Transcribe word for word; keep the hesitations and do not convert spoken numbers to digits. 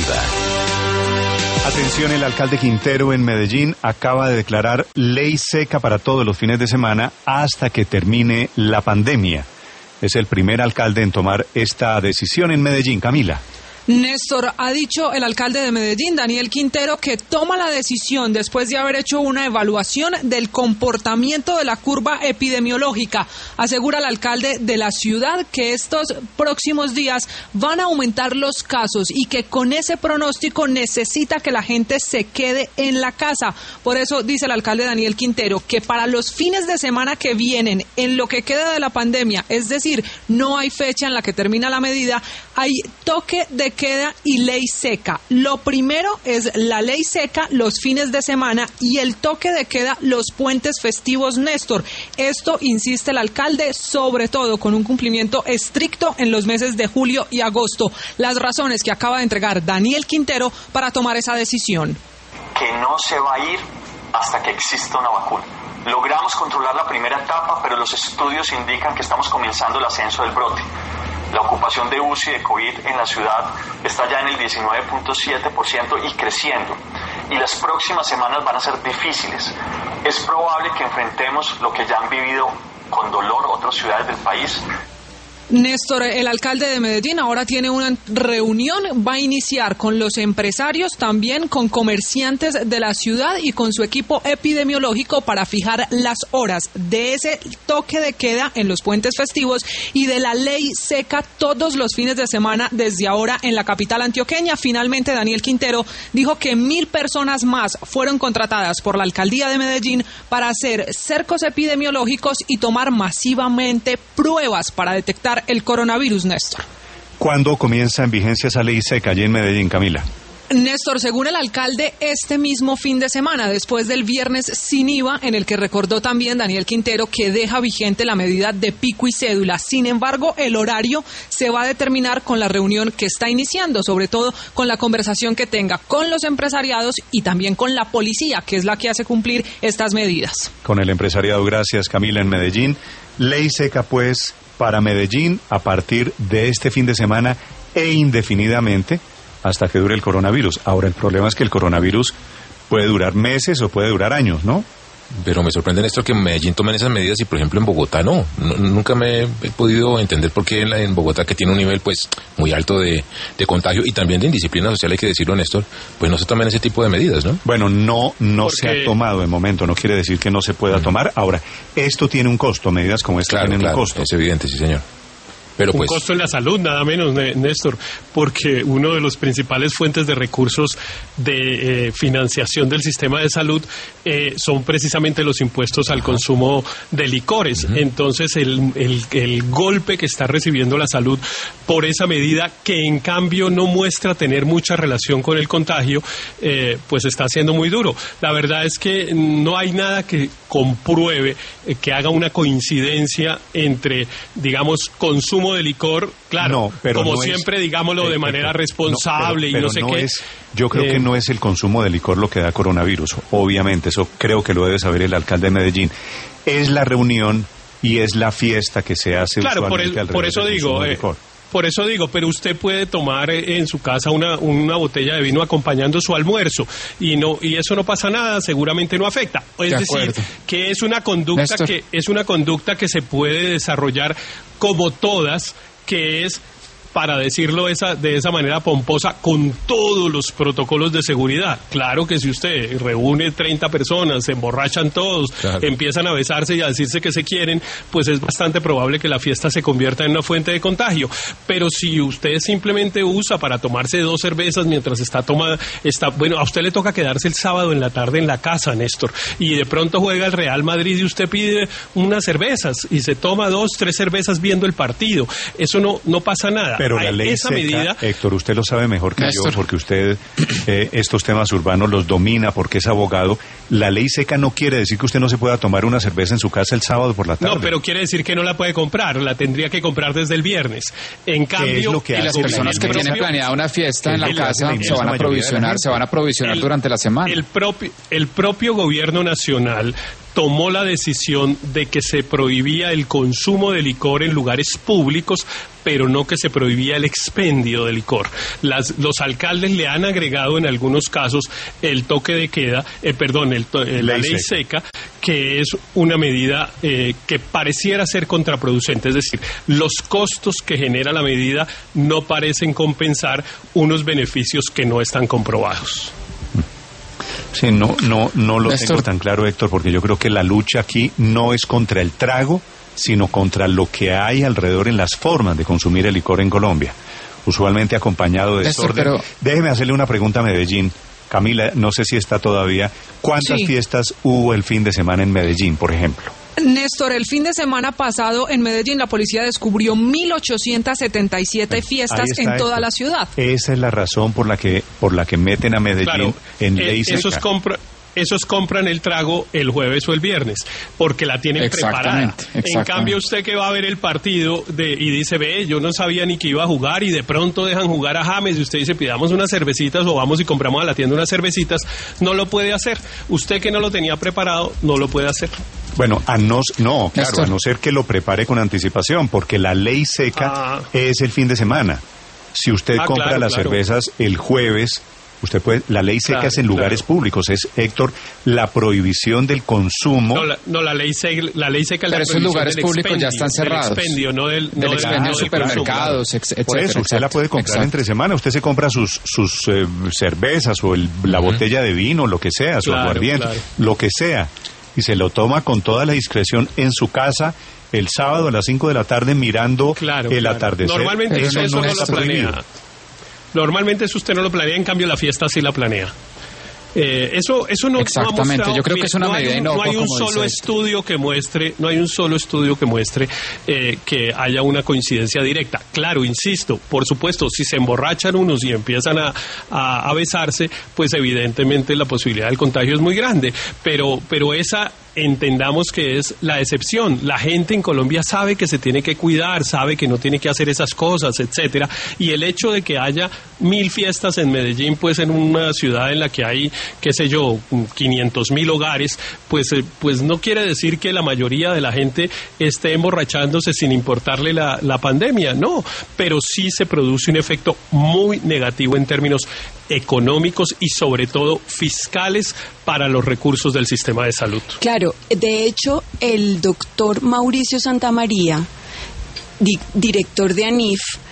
Agenda. Atención, el alcalde Quintero en Medellín acaba de declarar ley seca para todos los fines de semana hasta que termine la pandemia. Es el primer alcalde en tomar esta decisión en Medellín. Camila. Néstor, ha dicho el alcalde de Medellín, Daniel Quintero, que toma la decisión después de haber hecho una evaluación del comportamiento de la curva epidemiológica. Asegura el alcalde de la ciudad que estos próximos días van a aumentar los casos y que con ese pronóstico necesita que la gente se quede en la casa. Por eso dice el alcalde Daniel Quintero que para los fines de semana que vienen, en lo que queda de la pandemia, es decir, no hay fecha en la que termina la medida, hay toque de queda y ley seca. Lo primero es la ley seca los fines de semana y el toque de queda los puentes festivos, Néstor. Esto, insiste el alcalde, sobre todo con un cumplimiento estricto en los meses de julio y agosto. Las razones que acaba de entregar Daniel Quintero para tomar esa decisión. Que no se va a ir hasta que exista una vacuna. Logramos controlar la primera etapa, pero los estudios indican que estamos comenzando el ascenso del brote. La ocupación de U C I de COVID en la ciudad está ya en el diecinueve punto siete por ciento y creciendo. Y las próximas semanas van a ser difíciles. Es probable que enfrentemos lo que ya han vivido con dolor otras ciudades del país. Néstor, el alcalde de Medellín ahora tiene una reunión, va a iniciar con los empresarios, también con comerciantes de la ciudad y con su equipo epidemiológico para fijar las horas de ese toque de queda en los puentes festivos y de la ley seca todos los fines de semana desde ahora en la capital antioqueña. Finalmente, Daniel Quintero dijo que mil personas más fueron contratadas por la alcaldía de Medellín para hacer cercos epidemiológicos y tomar masivamente pruebas para detectar el coronavirus, Néstor. ¿Cuándo comienza en vigencia esa ley seca allí en Medellín, Camila? Néstor, según el alcalde, este mismo fin de semana, después del viernes sin I V A, en el que recordó también Daniel Quintero que deja vigente la medida de pico y cédula. Sin embargo, el horario se va a determinar con la reunión que está iniciando, sobre todo con la conversación que tenga con los empresariados y también con la policía, que es la que hace cumplir estas medidas. Con el empresariado, gracias, Camila, en Medellín. Ley seca, pues, para Medellín a partir de este fin de semana e indefinidamente hasta que dure el coronavirus. Ahora, el problema es que el coronavirus puede durar meses o puede durar años, ¿no? Pero me sorprende, Néstor, que en Medellín tomen esas medidas y, por ejemplo, en Bogotá no. no nunca me he podido entender por qué en, la, en Bogotá, que tiene un nivel pues muy alto de, de contagio y también de indisciplina social, hay que decirlo, Néstor, pues no se toman ese tipo de medidas, ¿no? Bueno, no no Porque... se ha tomado de momento, no quiere decir que no se pueda uh-huh. tomar. Ahora, esto tiene un costo, medidas como esta claro, tienen claro, un costo. Es evidente, sí, señor. Pero un pues, costo en la salud, nada menos, Néstor, porque uno de los principales fuentes de recursos de eh, financiación del sistema de salud eh, son precisamente los impuestos al consumo de licores. Uh-huh. Entonces, el, el, el golpe que está recibiendo la salud por esa medida, que en cambio no muestra tener mucha relación con el contagio, eh, pues está siendo muy duro. La verdad es que no hay nada que compruebe, eh, que haga una coincidencia entre, digamos, consumo de licor, claro, no, pero como no siempre, es, digámoslo eh, de manera eh, responsable no, pero, pero y no sé no qué. Es, yo creo eh, que no es el consumo de licor lo que da coronavirus, obviamente, eso creo que lo debe saber el alcalde de Medellín. Es la reunión y es la fiesta que se hace claro, usualmente por, el, alrededor por eso del digo, consumo de eh, licor. Por eso digo, pero usted puede tomar en su casa una, una botella de vino acompañando su almuerzo y no y eso no pasa nada, seguramente no afecta. Es de decir, acuerdo. que es una conducta Néstor. que es una conducta que se puede desarrollar como todas, que es, para decirlo esa, de esa manera pomposa, con todos los protocolos de seguridad. Claro que si usted reúne treinta personas, se emborrachan todos, claro, empiezan a besarse y a decirse que se quieren, pues es bastante probable que la fiesta se convierta en una fuente de contagio. Pero si usted simplemente usa para tomarse dos cervezas mientras está tomada, está, bueno, a usted le toca quedarse el sábado en la tarde en la casa, Néstor, y de pronto juega el Real Madrid y usted pide unas cervezas y se toma dos, tres cervezas viendo el partido. Eso no, no pasa nada. Pero la ley esa seca, medida... Héctor, usted lo sabe mejor que Néstor. yo, porque usted eh, estos temas urbanos los domina, porque es abogado. La ley seca no quiere decir que usted no se pueda tomar una cerveza en su casa el sábado por la tarde. No, pero quiere decir que no la puede comprar, la tendría que comprar desde el viernes. En cambio, es lo que y hace las personas el que propio, tienen planeada una fiesta en la el, casa el, se van a provisionar, se van a provisionar el, durante la semana. El propio, el propio gobierno nacional tomó la decisión de que se prohibía el consumo de licor en lugares públicos, pero no que se prohibía el expendio de licor. Las, los alcaldes le han agregado en algunos casos el toque de queda, eh, perdón, el to, eh, la ley seca, que es una medida eh, que pareciera ser contraproducente, es decir, los costos que genera la medida no parecen compensar unos beneficios que no están comprobados. Sí, no, no, no lo Néstor. tengo tan claro, Héctor, porque yo creo que la lucha aquí no es contra el trago, sino contra lo que hay alrededor en las formas de consumir el licor en Colombia, usualmente acompañado de Néstor, desorden. pero... Déjeme hacerle una pregunta a Medellín. Camila, no sé si está todavía. ¿Cuántas sí. fiestas hubo el fin de semana en Medellín, por ejemplo? Néstor, el fin de semana pasado en Medellín la policía descubrió mil ochocientas setenta y siete fiestas en toda esto. la ciudad. Esa es la razón por la que por la que meten a Medellín claro, en ley eh, seca. Esos compra Esos compran el trago el jueves o el viernes, porque la tienen preparada. Exactamente. En cambio, usted que va a ver el partido de, y dice, ve, yo no sabía ni que iba a jugar, y de pronto dejan jugar a James, y usted dice, pidamos unas cervecitas, o vamos y compramos a la tienda unas cervecitas, no lo puede hacer. Usted que no lo tenía preparado, no lo puede hacer. Bueno, a no, no, claro, Esto... a no ser que lo prepare con anticipación, porque la ley seca ah. es el fin de semana. Si usted ah, compra claro, las claro. cervezas el jueves, usted puede, la ley seca claro, es en lugares claro. públicos, es, Héctor, la prohibición del consumo. No, la, no, la ley seca, la ley seca es Pero la esos lugares públicos expendio, ya están cerrados. Del expendio, no del, no del expendio del, en supermercados, etcétera. Por eso, usted exacto, la puede comprar exacto. entre semana, usted se compra sus sus eh, cervezas o el, la uh-huh. botella de vino, lo que sea, su claro, aguardiente, claro. lo que sea, y se lo toma con toda la discreción en su casa el sábado a las cinco de la tarde mirando claro, el claro. atardecer. Normalmente eso, eso no, no lo planea. Normalmente eso usted no lo planea, en cambio la fiesta sí la planea. Eh, eso eso no, Exactamente, no ha mostrado, yo creo que es una no medida hay un, inocua, no hay un como solo dice estudio que muestre, no hay un solo estudio que muestre eh, que haya una coincidencia directa. Claro, insisto, por supuesto, si se emborrachan unos y empiezan a, a, a besarse, pues evidentemente la posibilidad del contagio es muy grande, pero pero esa entendamos que es la excepción. La gente en Colombia sabe que se tiene que cuidar, sabe que no tiene que hacer esas cosas, etcétera, y el hecho de que haya mil fiestas en Medellín, pues en una ciudad en la que hay, qué sé yo, quinientos mil hogares, pues, eh, pues no quiere decir que la mayoría de la gente esté emborrachándose sin importarle la, la pandemia, no, pero sí se produce un efecto muy negativo en términos económicos y sobre todo fiscales para los recursos del sistema de salud. Claro, de hecho, el doctor Mauricio Santamaría, di- director de ANIF,